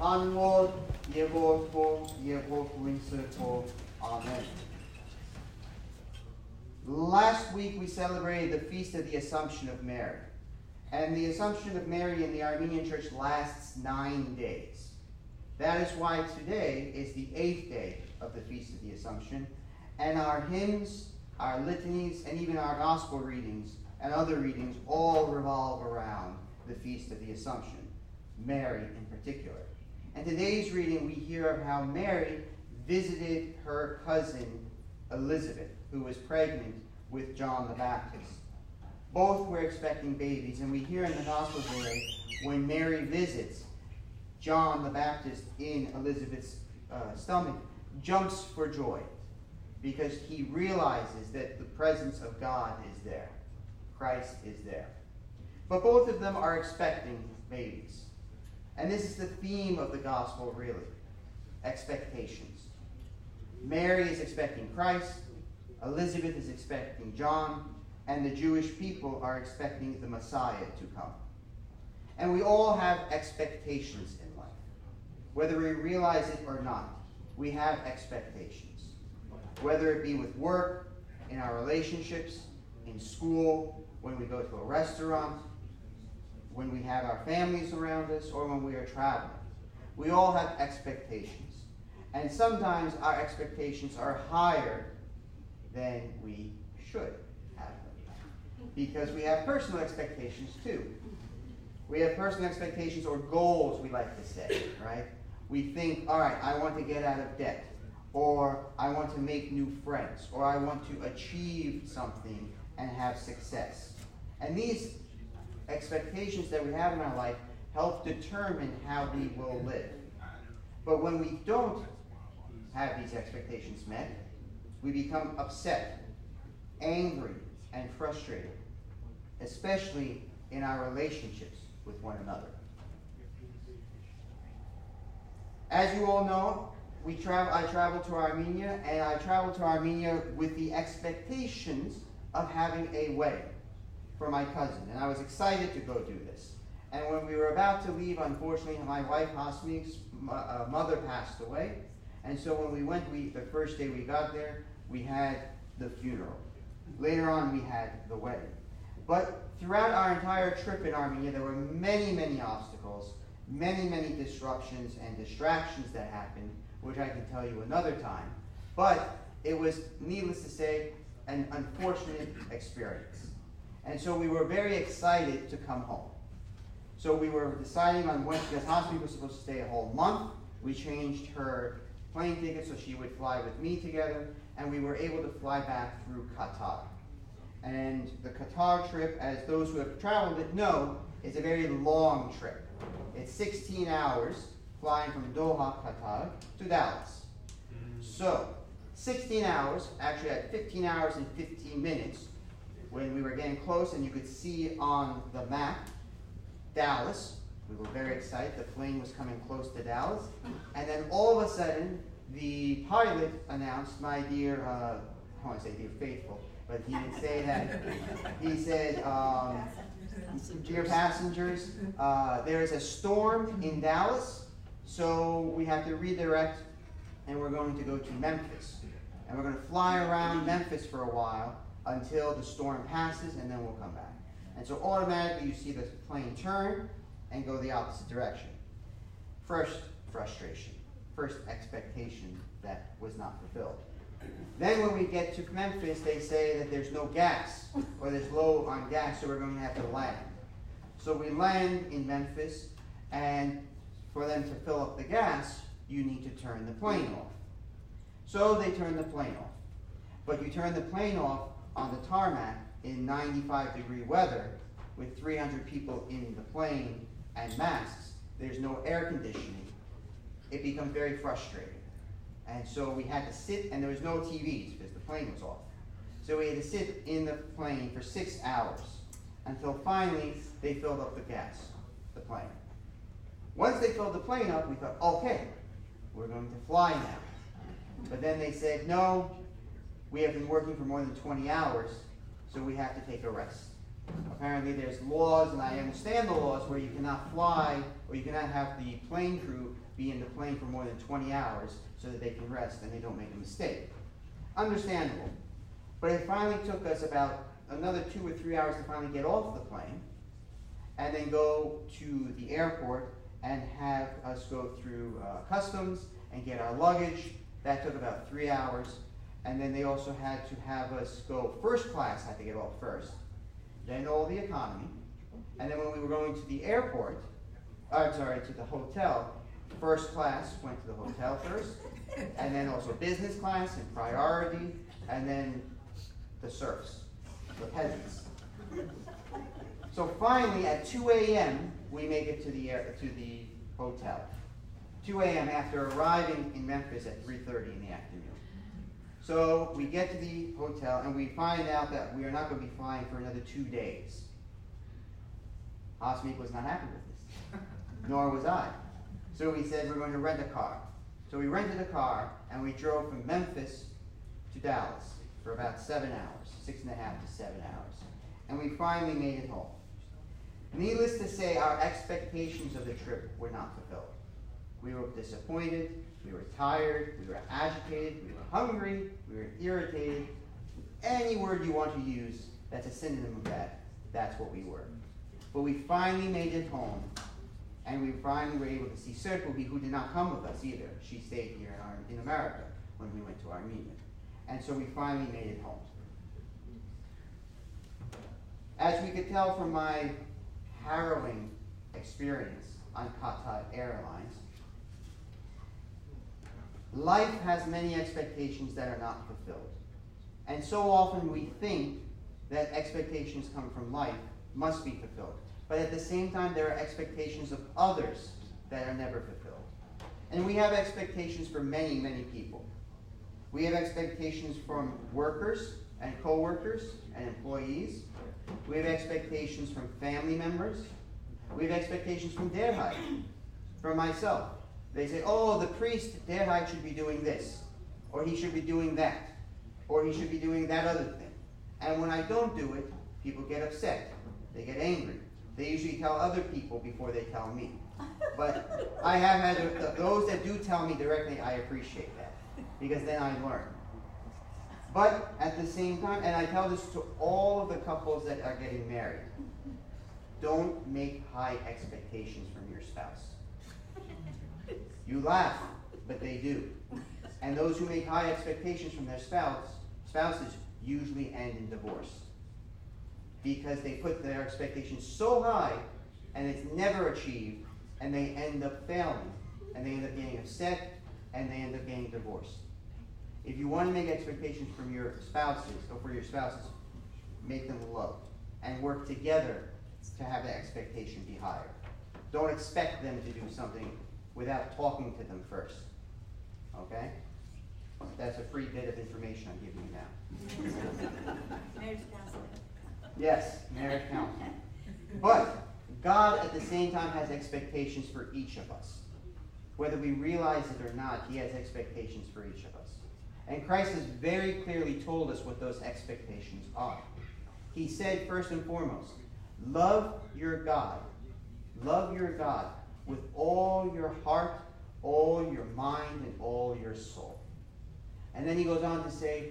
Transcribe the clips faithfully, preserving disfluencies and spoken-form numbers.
한국 예고토 예고토 인스토 Amen. Last week we celebrated the Feast of the Assumption of Mary. And the Assumption of Mary in the Armenian Church lasts nine days. That is why today is the eighth day of the Feast of the Assumption. And our hymns, our litanies, and even our gospel readings and other readings all revolve around the Feast of the Assumption, Mary in particular. And today's reading, we hear of how Mary visited her cousin Elizabeth, who was pregnant with John the Baptist. Both were expecting babies, and we hear in the Gospel today, when Mary visits, John the Baptist in Elizabeth's uh, stomach jumps for joy because he realizes that the presence of God is there. Christ is there. But both of them are expecting babies. And this is the theme of the gospel, really. Expectations. Mary is expecting Christ. Elizabeth is expecting John. And the Jewish people are expecting the Messiah to come. And we all have expectations in life. Whether we realize it or not, we have expectations. Whether it be with work, in our relationships, in school, when we go to a restaurant, when we have our families around us, or when we are traveling. We all have expectations. And sometimes our expectations are higher than we should have them. Because we have personal expectations too. We have personal expectations or goals, we like to say, right? We think, all right, I want to get out of debt, or I want to make new friends, or I want to achieve something and have success. And these expectations that we have in our life help determine how we will live. But when we don't have these expectations met, we become upset, angry, and frustrated, especially in our relationships with one another. As you all know, we travel, I traveled to Armenia, and I traveled to Armenia with the expectations of having a wedding for my cousin. And I was excited to go do this. And when we were about to leave, unfortunately, my wife, Hasmi's uh, mother passed away. And so when we went, we, the first day we got there, we had the funeral. Later on, we had the wedding. But throughout our entire trip in Armenia, there were many, many obstacles, many, many disruptions and distractions that happened, which I can tell you another time. But it was, needless to say, an unfortunate experience. And so we were very excited to come home. So we were deciding on when, because Hasmi was supposed to stay a whole month. We changed her plane ticket so she would fly with me together, and we were able to fly back through Qatar. And the Qatar trip, as those who have traveled it know, is a very long trip. It's sixteen hours flying from Doha, Qatar, to Dallas. So, sixteen hours, actually at fifteen hours and fifteen minutes, when we were getting close and you could see on the map, Dallas. We were very excited. The plane was coming close to Dallas. And then all of a sudden, the pilot announced, my dear, uh, I want to say dear faithful, but he didn't say that. He said, um, dear passengers, uh, there is a storm in Dallas, so we have to redirect, and we're going to go to Memphis. And we're going to fly around Memphis for a while until the storm passes, and then we'll come back. And so automatically you see the plane turn and go the opposite direction. First frustration, first expectation that was not fulfilled. Then when we get to Memphis, they say that there's no gas, or there's low on gas, so we're going to have to land. So we land in Memphis, and for them to fill up the gas, you need to turn the plane off. So they turn the plane off. But you turn the plane off on the tarmac in ninety-five degree weather with three hundred people in the plane and masks. There's no air conditioning. It becomes very frustrating. And so we had to sit, and there was no T Vs because the plane was off. So we had to sit in the plane for six hours until finally they filled up the gas, the plane. Once they filled the plane up, we thought, okay, we're going to fly now. But then they said, no, we have been working for more than twenty hours, so we have to take a rest. Apparently there's laws, and I understand the laws, where you cannot fly, or you cannot have the plane crew be in the plane for more than twenty hours so that they can rest and they don't make a mistake. Understandable. But it finally took us about another two or three hours to finally get off the plane and then go to the airport and have us go through uh, customs and get our luggage. That took about three hours. And then they also had to have us go first class, had to get off first. Then all the economy. And then when we were going to the airport, uh, sorry, to the hotel, first class went to the hotel first, and then also business class and priority, and then the serfs, the peasants. So finally, at two A M, we make it to the air, to the hotel. two A M after arriving in Memphis at three thirty in the afternoon. So we get to the hotel, and we find out that we are not going to be flying for another two days. Hasmik was not happy with this, nor was I. So we said we're going to rent a car. So we rented a car, and we drove from Memphis to Dallas for about seven hours, six and a half to seven hours. And we finally made it home. Needless to say, our expectations of the trip were not fulfilled. We were disappointed, we were tired, we were agitated, we were hungry, we were irritated. Any word you want to use that's a synonym of that, that's what we were. But we finally made it home, and we finally were able to see Serpuhi, who did not come with us either. She stayed here in, our, in America when we went to Armenia. And so we finally made it home. As we could tell from my harrowing experience on Qatar Airlines, life has many expectations that are not fulfilled. And so often we think that expectations come from life must be fulfilled. But at the same time, there are expectations of others that are never fulfilled. And we have expectations for many, many people. We have expectations from workers and co-workers and employees. We have expectations from family members. We have expectations from Derhai, from myself. They say, oh, the priest, Derhai, should be doing this, or he should be doing that, or he should be doing that other thing. And when I don't do it, people get upset. They get angry. They usually tell other people before they tell me. But I have had, a, those that do tell me directly, I appreciate that, because then I learn. But at the same time, and I tell this to all of the couples that are getting married, don't make high expectations from your spouse. You laugh, but they do. And those who make high expectations from their spouse, spouses usually end in divorce. Because they put their expectations so high, and it's never achieved, and they end up failing. And they end up getting upset, and they end up getting divorced. If you want to make expectations from your spouses, or for your spouses, make them low. And work together to have the expectation be higher. Don't expect them to do something without talking to them first. Okay? That's a free bit of information I'm giving you now. Marriage counseling. Yes, marriage counseling. But God at the same time has expectations for each of us. Whether we realize it or not, he has expectations for each of us. And Christ has very clearly told us what those expectations are. He said, first and foremost, love your God. Love your God with all your heart, all your mind, and all your soul. And then he goes on to say,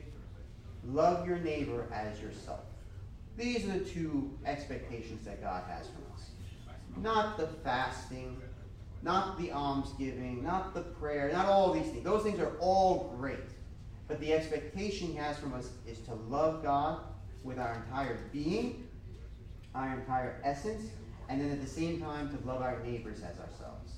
love your neighbor as yourself. These are the two expectations that God has from us. Not the fasting, not the almsgiving, not the prayer, not all these things. Those things are all great. But the expectation he has from us is to love God with our entire being, our entire essence, and then at the same time to love our neighbors as ourselves.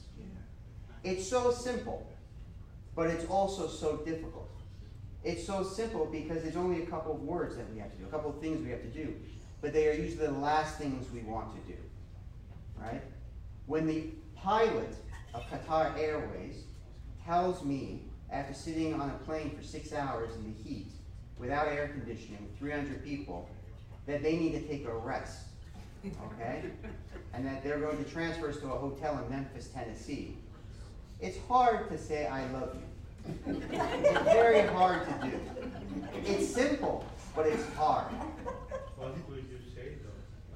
It's so simple, but it's also so difficult. It's so simple because there's only a couple of words that we have to do, a couple of things we have to do, but they are usually the last things we want to do, right? When the pilot of Qatar Airways tells me, after sitting on a plane for six hours in the heat, without air conditioning, with three hundred people, that they need to take a rest, okay? And that they're going to transfer us to a hotel in Memphis, Tennessee. It's hard to say, I love you. It's very hard to do. It's simple, but it's hard. What would you say, though?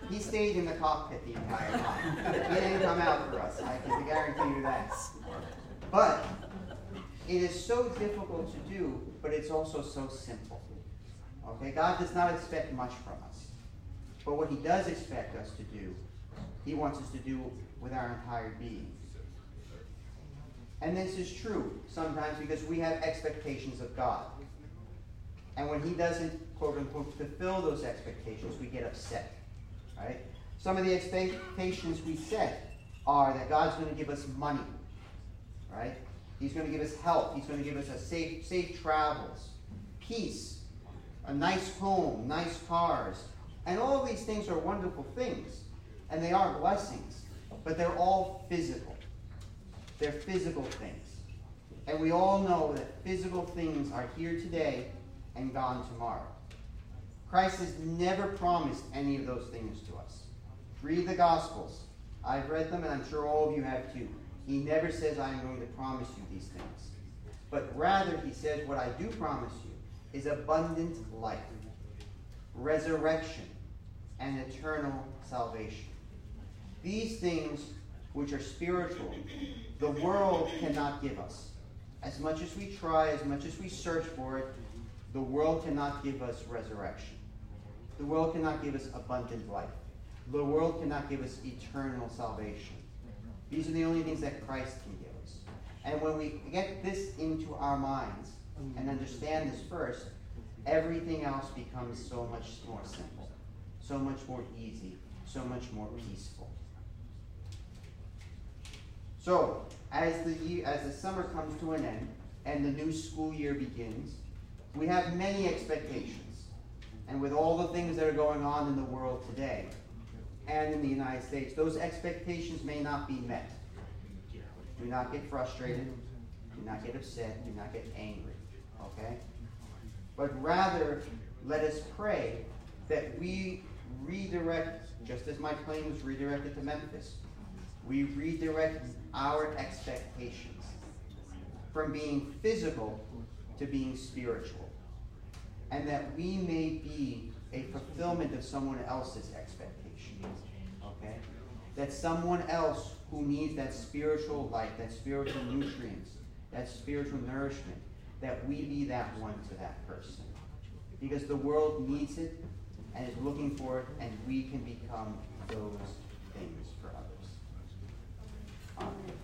He stayed in the cockpit the entire time. He didn't come out for us. I can guarantee you that. But it is so difficult to do, but it's also so simple. Okay? God does not expect much from us. But what he does expect us to do, he wants us to do with our entire being. And this is true sometimes because we have expectations of God. And when he doesn't, quote unquote, fulfill those expectations, we get upset. Right? Some of the expectations we set are that God's going to give us money. Right? He's going to give us health. He's going to give us a safe, safe travels, peace, a nice home, nice cars. And all of these things are wonderful things. And they are blessings. But they're all physical. They're physical things. And we all know that physical things are here today and gone tomorrow. Christ has never promised any of those things to us. Read the Gospels. I've read them, and I'm sure all of you have too. He never says, I am going to promise you these things. But rather, he says, what I do promise you is abundant life, resurrection, and eternal salvation. These things, which are spiritual, the world cannot give us. As much as we try, as much as we search for it, the world cannot give us resurrection. The world cannot give us abundant life. The world cannot give us eternal salvation. These are the only things that Christ can give us. And when we get this into our minds and understand this first, everything else becomes so much more simple, so much more easy, so much more peaceful. So, as the year, as the summer comes to an end and the new school year begins, we have many expectations. And with all the things that are going on in the world today and in the United States, those expectations may not be met. Do not get frustrated. Do not get upset. Do not get angry. Okay? But rather, let us pray that we redirect, just as my plane was redirected to Memphis, we redirect our expectations from being physical to being spiritual. And that we may be a fulfillment of someone else's expectations. Okay? That someone else who needs that spiritual light, that spiritual nutrients, that spiritual nourishment, that we be that one to that person. Because the world needs it and is looking for it, and we can become those things for others. Amen.